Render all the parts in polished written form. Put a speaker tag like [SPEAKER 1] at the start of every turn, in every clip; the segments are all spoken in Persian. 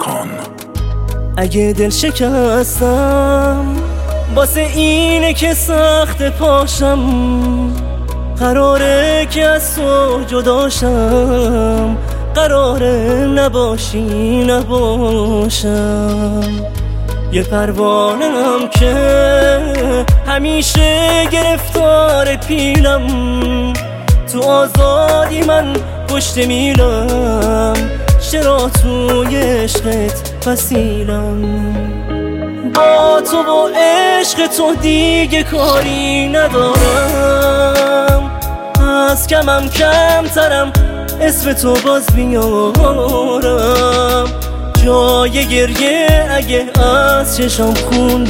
[SPEAKER 1] کن.
[SPEAKER 2] اگه دل شکستم واسه اینه که سخت پاشم، قراره که از تو جداشم، قراره نباشی نباشم. یه پروانه‌ام که همیشه گرفتار پیلم، تو آزادی من پشت میلم، چرا توی عشقت وسیلم. با تو و عشق تو دیگه کاری ندارم، از کمم کمترم اسم تو باز بیارم. جای گریه اگه از چشم خون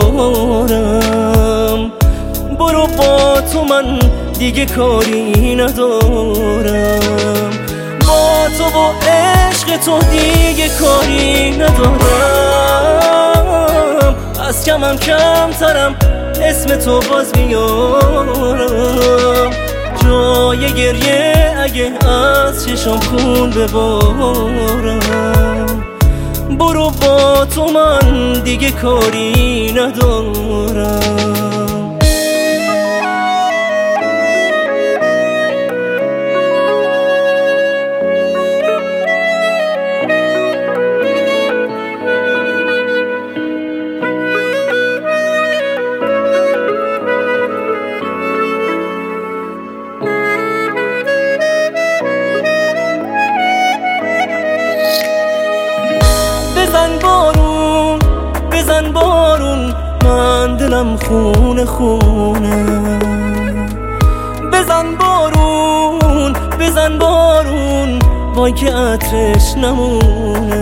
[SPEAKER 2] ببارم، برو با تو من دیگه کاری ندارم. با تو و عشق تو دیگه کاری ندارم، از کمم کمترم اسم تو باز بیارم. جای گریه اگه از چشم خون ببارم، برو با تو من دیگه کاری ندارم. بزن بارون بزن بارون، من دلم خونه خونه. بزن بارون بزن بارون، وای که عطرش نمونه.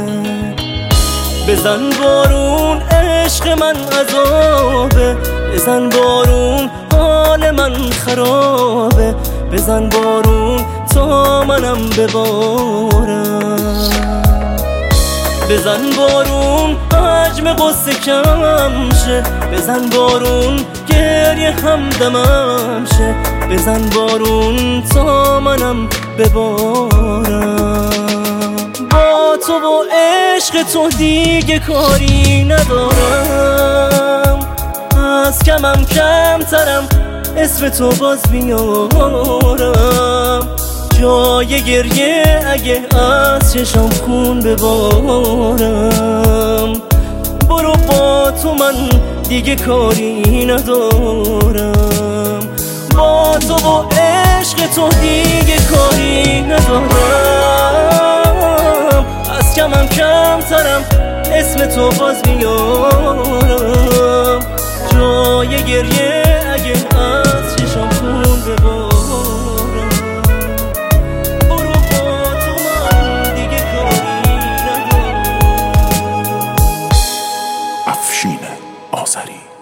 [SPEAKER 2] بزن بارون عشق من عذابه، بزن بارون حال من خرابه. بزن بارون تا منم ببارم. بزن بارون حجم قصه کم شه، بزن بارون گریه همدمم شه. بزن بارون تا منم ببارم. با تو و عشق تو دیگه کاری ندارم، از کمم کمترم اسم تو باز بیارم. جای گریه اگه از چشم خون ببارم، برو با تو من دیگه کاری ندارم. با تو و عشق تو دیگه کاری ندارم، از کمم کمترم اسم تو باز بیارم. جای گریه اگه از چشم خون ببارم،
[SPEAKER 1] افشین آذری.